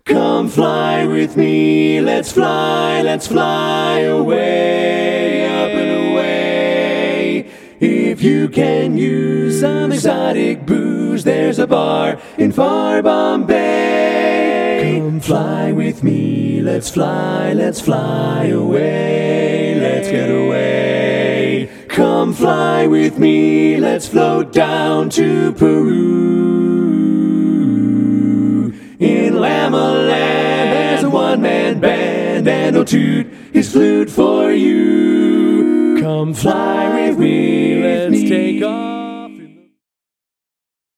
Come fly with me, let's fly away, up and away. If you can use some exotic booze, there's a bar in far Bombay. Come fly with me, let's fly away, let's get away. Come fly with me, let's float down to Peru. In Lama-Land, there's a one-man band, and he'll toot his flute for you. Come fly with me, let's take off.